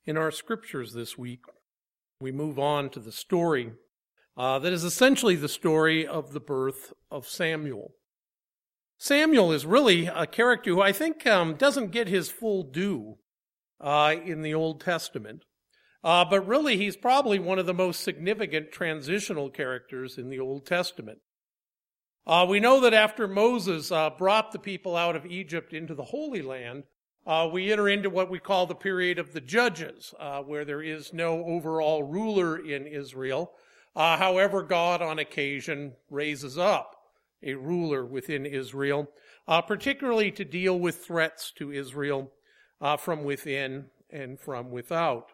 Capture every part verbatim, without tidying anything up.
In our scriptures this week, we move on to the story uh, that is essentially the story of the birth of Samuel. Samuel is really a character who I think um, doesn't get his full due uh, in the Old Testament. Uh, but really, he's probably one of the most significant transitional characters in the Old Testament. Uh, we know that after Moses uh, brought the people out of Egypt into the Holy Land, uh, we enter into what we call the period of the Judges, uh, where there is no overall ruler in Israel. Uh, however, God on occasion raises up a ruler within Israel, uh, particularly to deal with threats to Israel uh, from within and from without.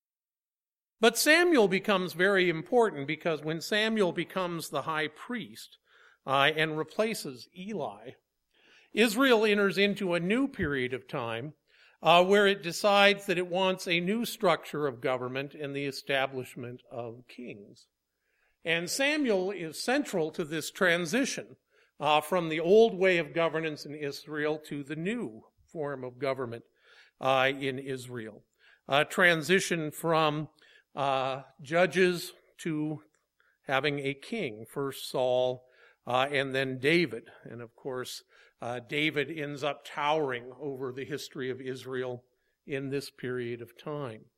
But Samuel becomes very important because when Samuel becomes the high priest uh, and replaces Eli, Israel enters into a new period of time uh, where it decides that it wants a new structure of government and the establishment of kings. And Samuel is central to this transition uh, from the old way of governance in Israel to the new form of government uh, in Israel. A transition from uh, judges to having a king, first Saul uh, and then David. And of course, Uh, David ends up towering over the history of Israel in this period of time.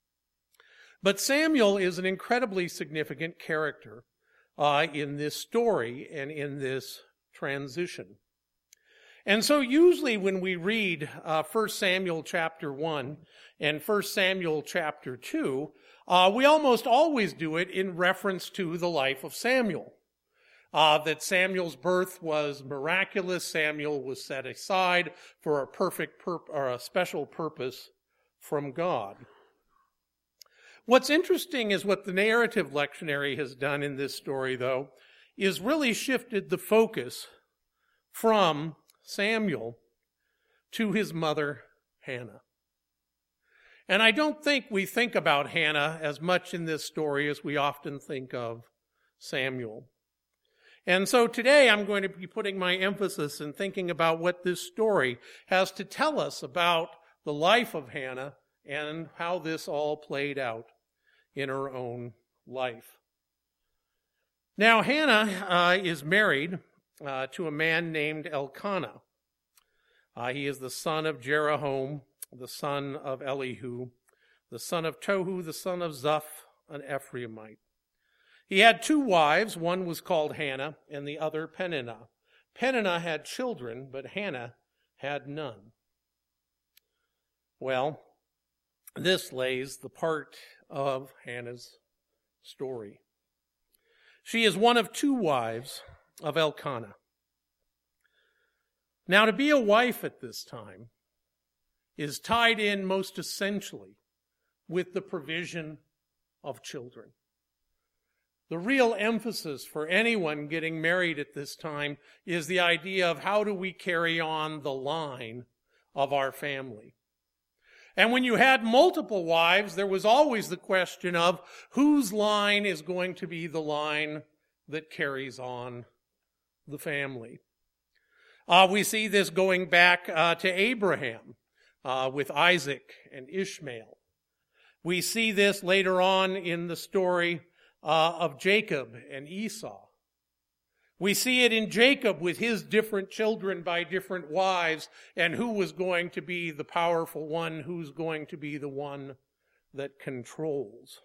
But Samuel is an incredibly significant character uh, in this story and in this transition. And so usually when we read uh, First Samuel chapter one and First Samuel chapter two, uh, we almost always do it in reference to the life of Samuel. Uh, that Samuel's birth was miraculous. Samuel was set aside for a perfect pur- or a special purpose from God. What's interesting is what the narrative lectionary has done in this story, though, is really shifted the focus from Samuel to his mother, Hannah. And I don't think we think about Hannah as much in this story as we often think of Samuel. And so today I'm going to be putting my emphasis in thinking about what this story has to tell us about the life of Hannah and how this all played out in her own life. Now, Hannah uh, is married uh, to a man named Elkanah. Uh, he is the son of Jeroham, the son of Elihu, the son of Tohu, the son of Zuph, an Ephraimite. He had two wives. One was called Hannah and the other Peninnah. Peninnah had children, but Hannah had none. Well, this lays the part of Hannah's story. She is one of two wives of Elkanah. Now, to be a wife at this time is tied in most essentially with the provision of children. The real emphasis for anyone getting married at this time is the idea of how do we carry on the line of our family. And when you had multiple wives, there was always the question of whose line is going to be the line that carries on the family. Uh, we see this going back uh, to Abraham uh, with Isaac and Ishmael. We see this later on in the story Uh, of Jacob and Esau. We see it in Jacob with his different children by different wives and who was going to be the powerful one, who's going to be the one that controls.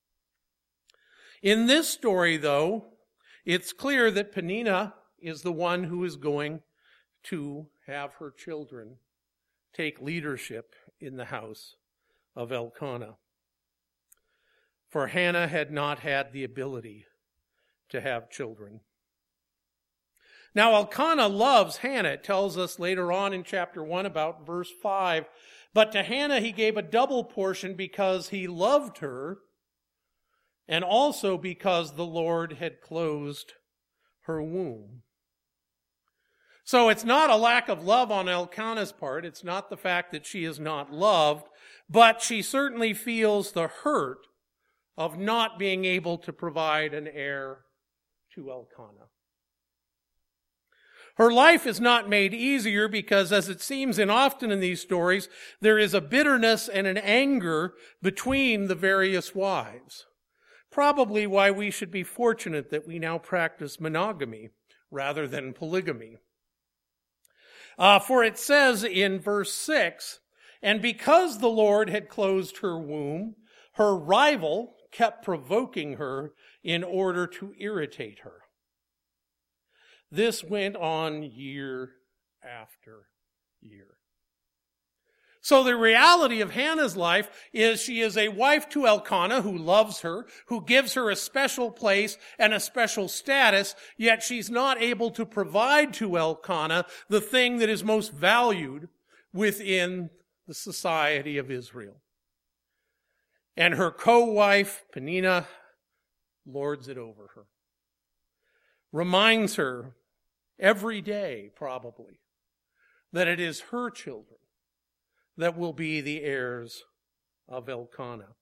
In this story, though, it's clear that Peninnah is the one who is going to have her children take leadership in the house of Elkanah. For Hannah had not had the ability to have children. Now, Elkanah loves Hannah. It tells us later on in chapter one about verse five. But to Hannah he gave a double portion because he loved her and also because the Lord had closed her womb. So it's not a lack of love on Elkanah's part. It's not the fact that she is not loved, but she certainly feels the hurt of not being able to provide an heir to Elkanah. Her life is not made easier because, as it seems in often in these stories, there is a bitterness and an anger between the various wives. Probably why we should be fortunate that we now practice monogamy rather than polygamy. Uh, for it says in verse six, "And because the Lord had closed her womb, her rival kept provoking her in order to irritate her." This went on year after year. So the reality of Hannah's life is she is a wife to Elkanah who loves her, who gives her a special place and a special status, yet she's not able to provide to Elkanah the thing that is most valued within the society of Israel. And her co-wife, Peninnah, lords it over her. Reminds her every day, probably, that it is her children that will be the heirs of Elkanah.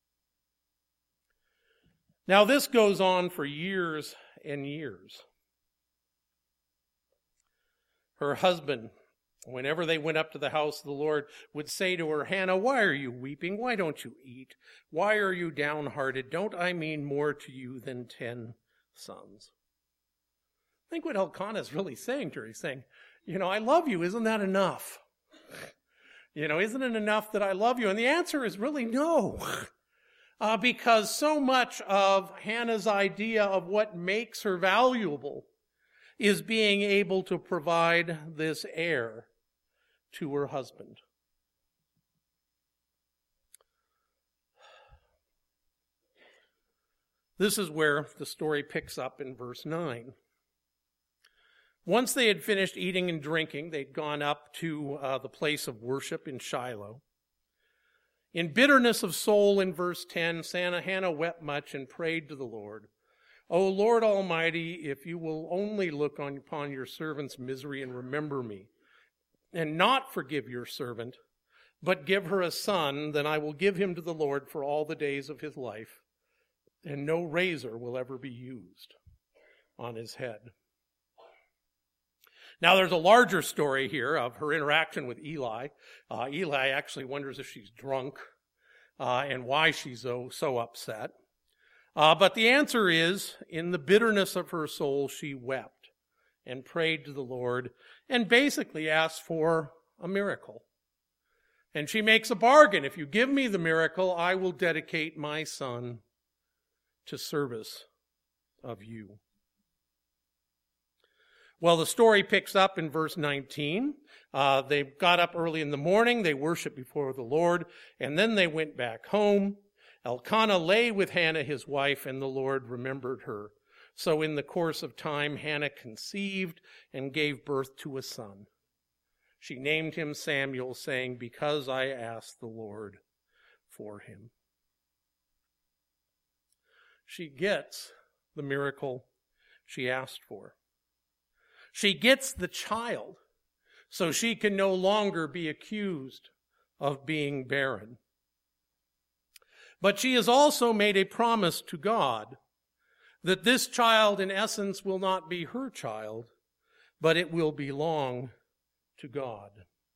Now, this goes on for years and years. Her husband, whenever they went up to the house of the Lord, would say to her, "Hannah, why are you weeping? Why don't you eat? Why are you downhearted? Don't I mean more to you than ten sons?" I think what Elkanah is really saying to her, he's saying, you know, I love you. Isn't that enough? You know, isn't it enough that I love you? And the answer is really no. Uh, because so much of Hannah's idea of what makes her valuable is being able to provide this heir to her husband. This is where the story picks up in verse nine. Once they had finished eating and drinking, they'd gone up to uh, the place of worship in Shiloh. In bitterness of soul, in verse ten, Hannah wept much and prayed to the Lord, "O Lord Almighty, if you will only look on, upon your servant's misery and remember me, and not forgive your servant, but give her a son, then I will give him to the Lord for all the days of his life, and no razor will ever be used on his head." Now, there's a larger story here of her interaction with Eli. Uh, Eli actually wonders if she's drunk uh, and why she's so, so upset. Uh, but the answer is, in the bitterness of her soul, she wept and prayed to the Lord and basically asked for a miracle. And she makes a bargain. If you give me the miracle, I will dedicate my son to service of you. Well, the story picks up in verse nineteen. Uh, they got up early in the morning, they worshiped before the Lord, and then they went back home. Elkanah lay with Hannah, his wife, and the Lord remembered her. So in the course of time, Hannah conceived and gave birth to a son. She named him Samuel, saying, "Because I asked the Lord for him." She gets the miracle she asked for. She gets the child so she can no longer be accused of being barren. But she has also made a promise to God that this child, in essence, will not be her child, but it will belong to God.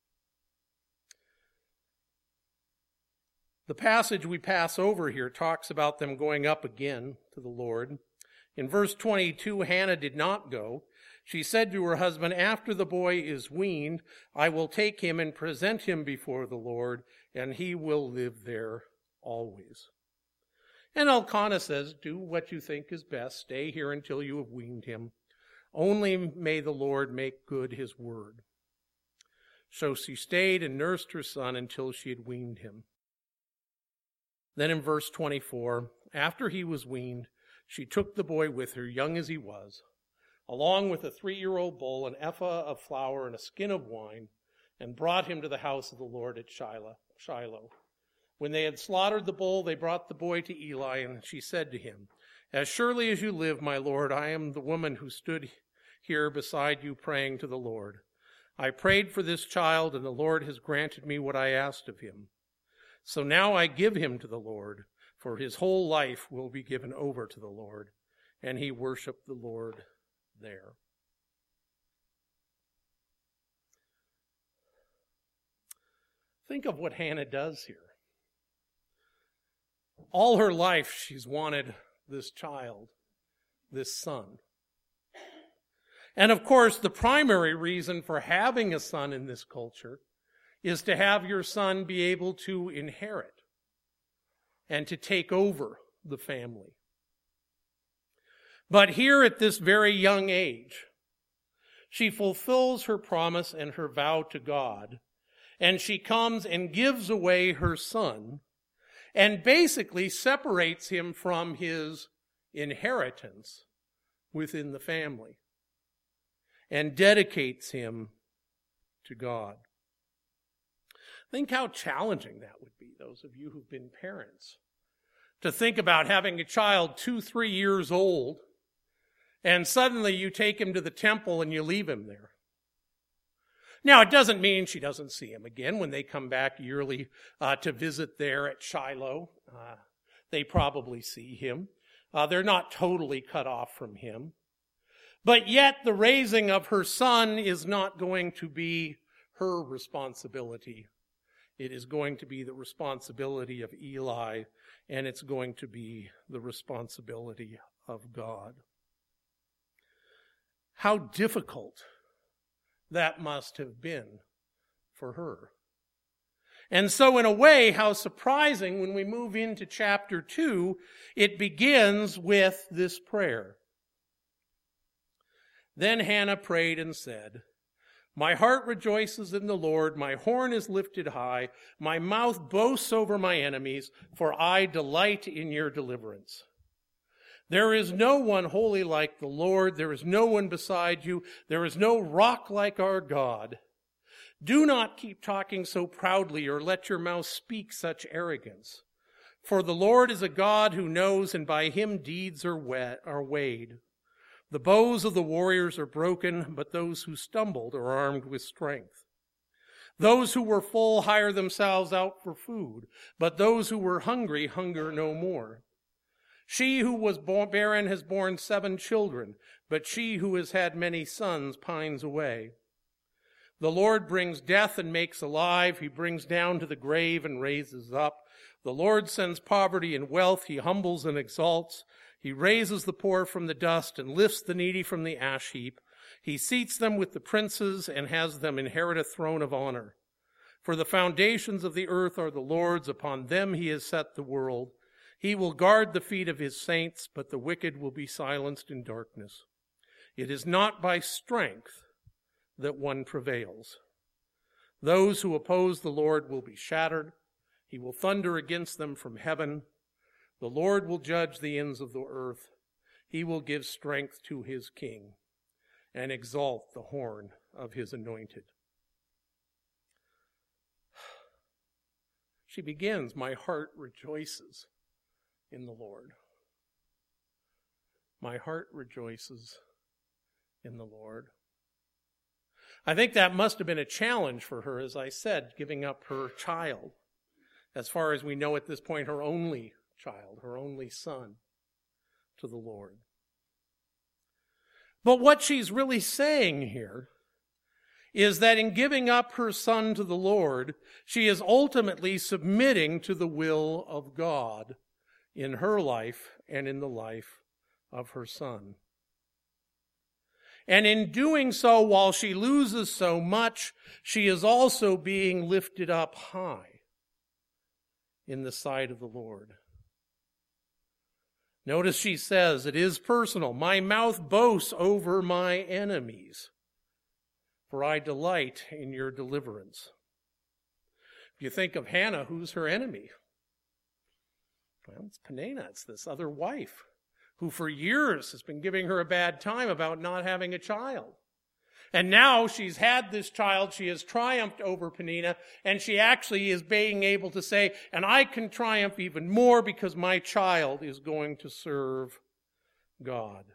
The passage we pass over here talks about them going up again to the Lord. In verse twenty-two, Hannah did not go. She said to her husband, "After the boy is weaned, I will take him and present him before the Lord, and he will live there always." And Elkanah says, "Do what you think is best. Stay here until you have weaned him. Only may the Lord make good his word." So she stayed and nursed her son until she had weaned him. Then in verse twenty-four, after he was weaned, she took the boy with her, young as he was, along with a three-year-old bull, an ephah of flour, and a skin of wine, and brought him to the house of the Lord at Shiloh. When they had slaughtered the bull, they brought the boy to Eli, and she said to him, "As surely as you live, my Lord, I am the woman who stood here beside you praying to the Lord. I prayed for this child, and the Lord has granted me what I asked of him. So now I give him to the Lord, for his whole life will be given over to the Lord." And he worshiped the Lord there. Think of what Hannah does here. All her life she's wanted this child, this son. And of course, the primary reason for having a son in this culture is to have your son be able to inherit and to take over the family. But here at this very young age, she fulfills her promise and her vow to God, and she comes and gives away her son and basically separates him from his inheritance within the family and dedicates him to God. Think how challenging that would be, those of you who've been parents, to think about having a child two, three years old, and suddenly you take him to the temple and you leave him there. Now, it doesn't mean she doesn't see him again when they come back yearly uh, to visit there at Shiloh. Uh, they probably see him. Uh, they're not totally cut off from him. But yet the raising of her son is not going to be her responsibility. It is going to be the responsibility of Eli, and it's going to be the responsibility of God. How difficult that must have been for her. And so in a way, how surprising when we move into chapter two, it begins with this prayer. Then Hannah prayed and said, "My heart rejoices in the Lord, my horn is lifted high, my mouth boasts over my enemies, for I delight in your deliverance. There is no one holy like the Lord, there is no one beside you, there is no rock like our God. Do not keep talking so proudly or let your mouth speak such arrogance. For the Lord is a God who knows, and by him deeds are wet, are weighed. The bows of the warriors are broken, but those who stumbled are armed with strength. Those who were full hire themselves out for food, but those who were hungry hunger no more. She who was barren has borne seven children, but she who has had many sons pines away. The Lord brings death and makes alive. He brings down to the grave and raises up. The Lord sends poverty and wealth. He humbles and exalts. He raises the poor from the dust and lifts the needy from the ash heap. He seats them with the princes and has them inherit a throne of honor. For the foundations of the earth are the Lord's. Upon them he has set the world. He will guard the feet of his saints, but the wicked will be silenced in darkness. It is not by strength that one prevails. Those who oppose the Lord will be shattered. He will thunder against them from heaven. The Lord will judge the ends of the earth. He will give strength to his king and exalt the horn of his anointed. She begins, "My heart rejoices in the Lord." My heart rejoices in the Lord. I think that must have been a challenge for her, as I said, giving up her child. As far as we know at this point, her only child, her only son, to the Lord. But what she's really saying here is that in giving up her son to the Lord, she is ultimately submitting to the will of God in her life and in the life of her son. And in doing so, while she loses so much, she is also being lifted up high in the sight of the Lord. Notice she says, it is personal. My mouth boasts over my enemies, for I delight in your deliverance. If you think of Hannah, who's her enemy? Well, it's Peninnah. It's this other wife who for years has been giving her a bad time about not having a child. And now she's had this child, she has triumphed over Peninnah, and she actually is being able to say, and I can triumph even more because my child is going to serve God.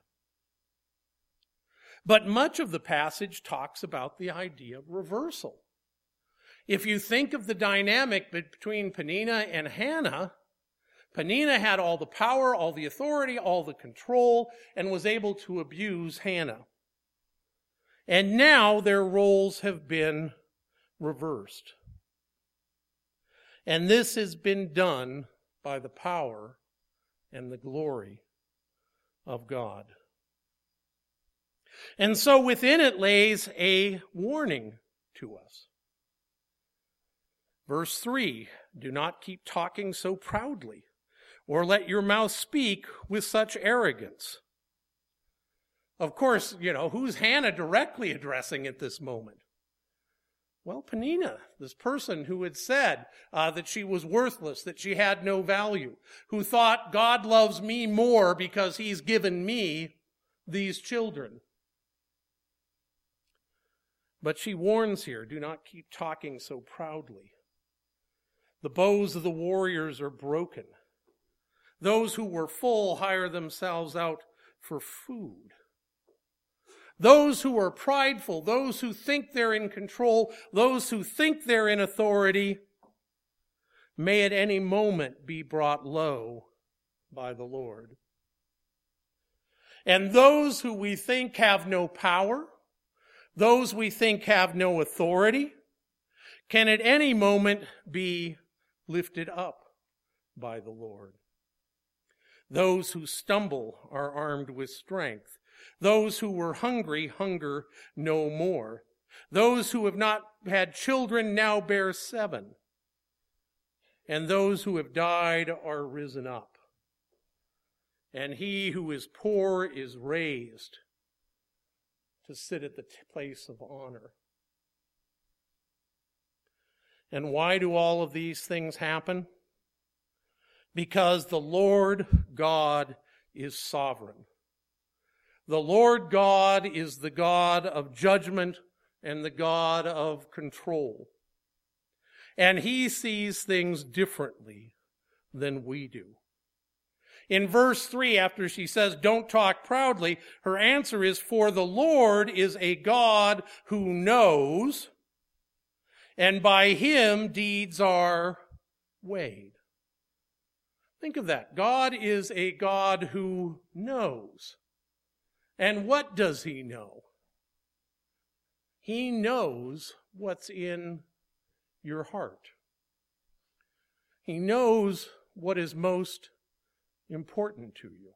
But much of the passage talks about the idea of reversal. If you think of the dynamic between Peninnah and Hannah, Peninnah had all the power, all the authority, all the control, and was able to abuse Hannah. And now their roles have been reversed. And this has been done by the power and the glory of God. And so within it lays a warning to us. Verse three, do not keep talking so proudly, or let your mouth speak with such arrogance. Of course, you know, who's Hannah directly addressing at this moment? Well, Peninnah, this person who had said uh, that she was worthless, that she had no value, who thought God loves me more because he's given me these children. But she warns here, do not keep talking so proudly. The bows of the warriors are broken. Those who were full hire themselves out for food. Those who are prideful, those who think they're in control, those who think they're in authority, may at any moment be brought low by the Lord. And those who we think have no power, those we think have no authority, can at any moment be lifted up by the Lord. Those who stumble are armed with strength. Those who were hungry hunger no more. Those who have not had children now bear seven. And those who have died are risen up. And he who is poor is raised to sit at the place of honor. And why do all of these things happen? Because the Lord God is sovereign. The Lord God is the God of judgment and the God of control. And he sees things differently than we do. In verse three, after she says, don't talk proudly, her answer is, for the Lord is a God who knows, and by him deeds are weighed. Think of that. God is a God who knows. And what does he know? He knows what's in your heart. He knows what is most important to you.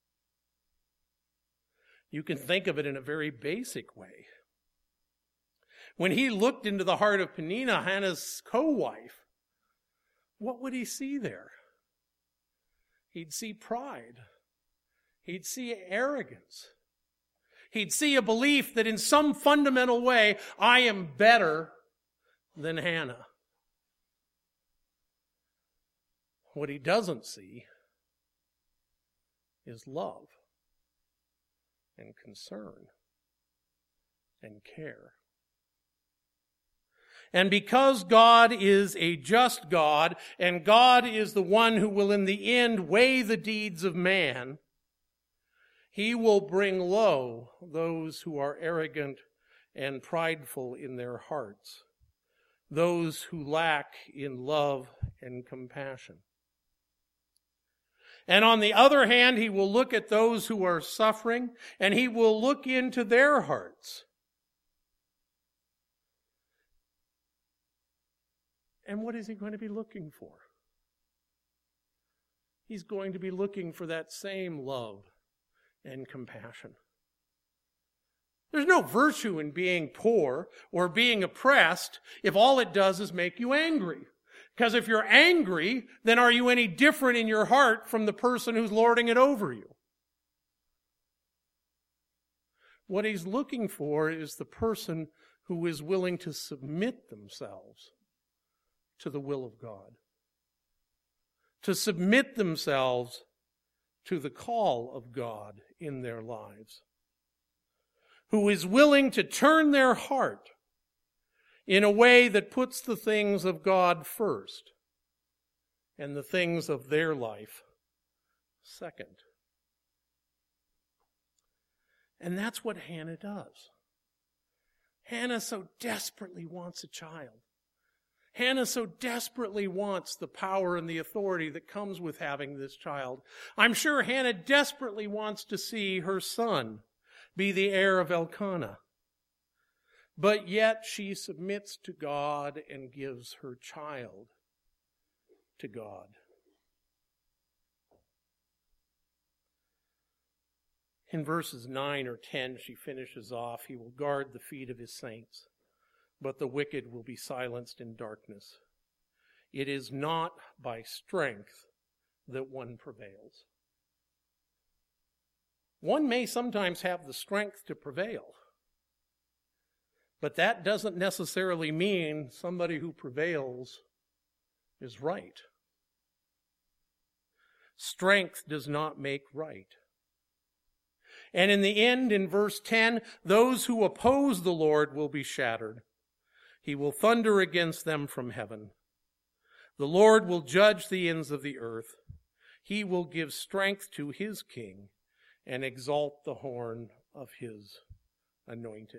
You can think of it in a very basic way. When he looked into the heart of Peninnah, Hannah's co-wife, what would he see there? He'd see pride. He'd see arrogance. He'd see a belief that in some fundamental way, I am better than Hannah. What he doesn't see is love and concern and care. And because God is a just God, and God is the one who will in the end weigh the deeds of man, he will bring low those who are arrogant and prideful in their hearts, those who lack in love and compassion. And on the other hand, he will look at those who are suffering, and he will look into their hearts. And what is he going to be looking for? He's going to be looking for that same love and compassion. There's no virtue in being poor or being oppressed if all it does is make you angry. Because if you're angry, then are you any different in your heart from the person who's lording it over you? What he's looking for is the person who is willing to submit themselves to the will of God, to submit themselves to the call of God in their lives, who is willing to turn their heart in a way that puts the things of God first and the things of their life second. And that's what Hannah does. Hannah so desperately wants a child. Hannah so desperately wants the power and the authority that comes with having this child. I'm sure Hannah desperately wants to see her son be the heir of Elkanah. But yet she submits to God and gives her child to God. In verses nine or ten, she finishes off, he will guard the feet of his saints, but the wicked will be silenced in darkness. It is not by strength that one prevails. One may sometimes have the strength to prevail, but that doesn't necessarily mean somebody who prevails is right. Strength does not make right. And in the end, in verse ten, those who oppose the Lord will be shattered. He will thunder against them from heaven. The Lord will judge the ends of the earth. He will give strength to his king and exalt the horn of his anointed.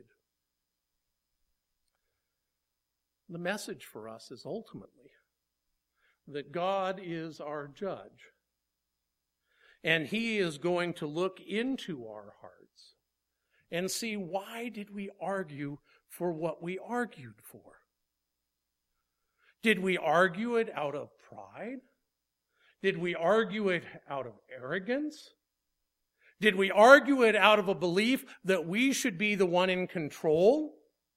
The message for us is ultimately that God is our judge. And he is going to look into our hearts and see, why did we argue for what we argued for? Did we argue it out of pride? Did we argue it out of arrogance? Did we argue it out of a belief that we should be the one in control?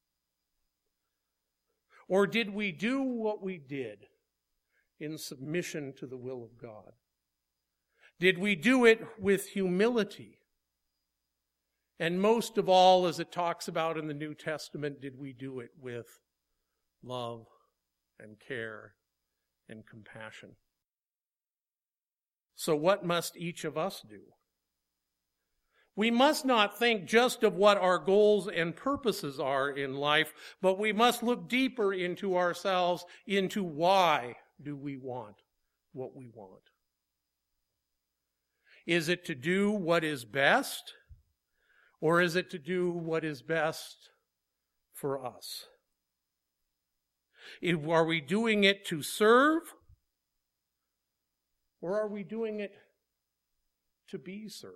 Or did we do what we did in submission to the will of God? Did we do it with humility? And most of all, as it talks about in the New Testament, did we do it with love and care and compassion? So what must each of us do? We must not think just of what our goals and purposes are in life, but we must look deeper into ourselves, into why do we want what we want. Is it to do what is best, or is it to do what is best for us? If, are we doing it to serve, or are we doing it to be served?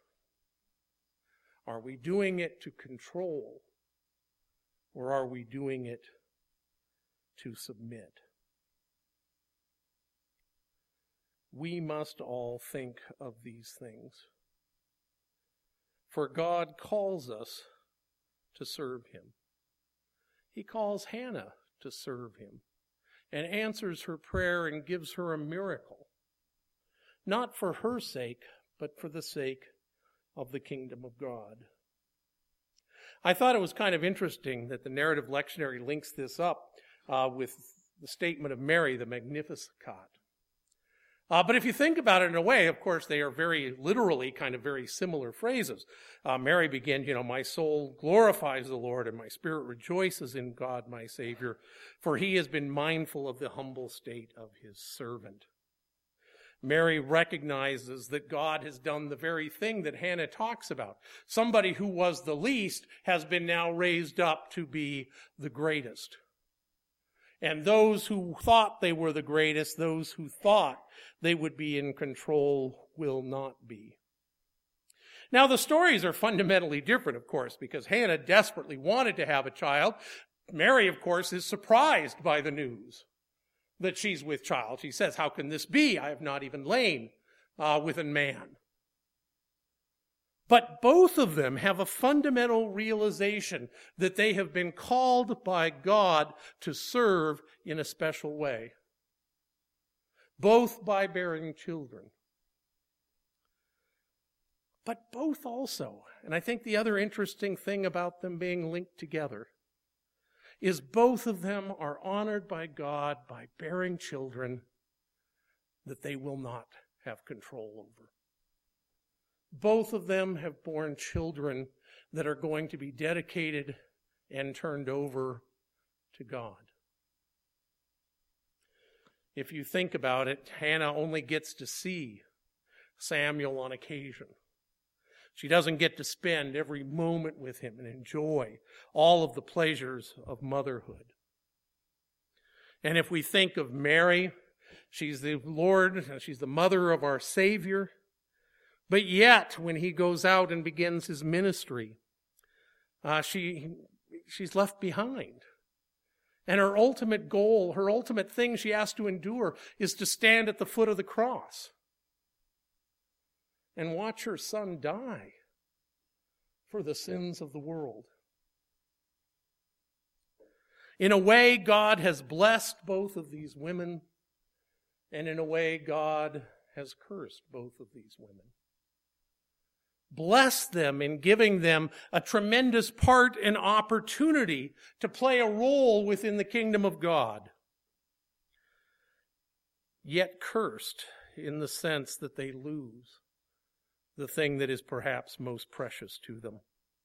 Are we doing it to control, or are we doing it to submit? We must all think of these things. For God calls us to serve him. He calls Hannah to serve him and answers her prayer and gives her a miracle. Not for her sake, but for the sake of the kingdom of God. I thought it was kind of interesting that the narrative lectionary links this up uh, with the statement of Mary, the Magnificat. Uh, but if you think about it in a way, of course, they are very literally kind of very similar phrases. Uh, Mary begins, you know, my soul glorifies the Lord and my spirit rejoices in God, my Savior, for he has been mindful of the humble state of his servant. Mary recognizes that God has done the very thing that Hannah talks about. Somebody who was the least has been now raised up to be the greatest. And those who thought they were the greatest, those who thought they would be in control, will not be. Now, the stories are fundamentally different, of course, because Hannah desperately wanted to have a child. Mary, of course, is surprised by the news that she's with child. She says, how can this be? I have not even lain uh, with a man. But both of them have a fundamental realization that they have been called by God to serve in a special way. Both by bearing children. But both also, and I think the other interesting thing about them being linked together, is both of them are honored by God by bearing children that they will not have control over. Both of them have borne children that are going to be dedicated and turned over to God. If you think about it, Hannah only gets to see Samuel on occasion. She doesn't get to spend every moment with him and enjoy all of the pleasures of motherhood. And if we think of Mary, she's the Lord, she's the mother of our Savior. But yet, when he goes out and begins his ministry, uh, she she's left behind. And her ultimate goal, her ultimate thing she has to endure is to stand at the foot of the cross and watch her son die for the sins of the world. In a way, God has blessed both of these women, and in a way, God has cursed both of these women. Bless them in giving them a tremendous part and opportunity to play a role within the kingdom of God. Yet cursed in the sense that they lose the thing that is perhaps most precious to them.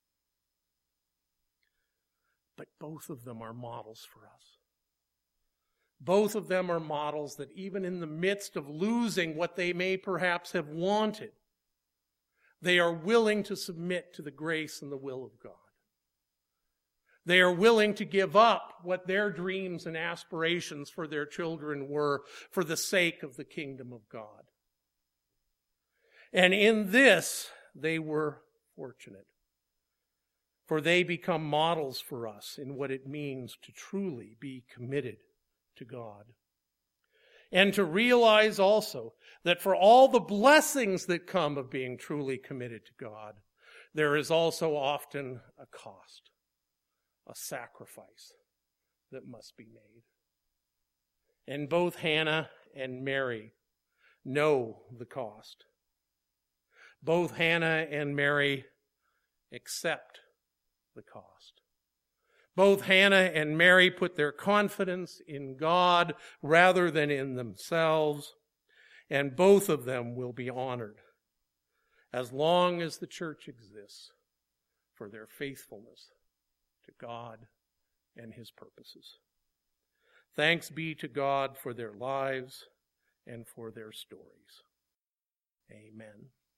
But both of them are models for us. Both of them are models that even in the midst of losing what they may perhaps have wanted, they are willing to submit to the grace and the will of God. They are willing to give up what their dreams and aspirations for their children were for the sake of the kingdom of God. And in this, they were fortunate, for they become models for us in what it means to truly be committed to God. And to realize also that for all the blessings that come of being truly committed to God, there is also often a cost, a sacrifice that must be made. And both Hannah and Mary know the cost. Both Hannah and Mary accept the cost. Both Hannah and Mary put their confidence in God rather than in themselves, and both of them will be honored as long as the church exists for their faithfulness to God and His purposes. Thanks be to God for their lives and for their stories. Amen.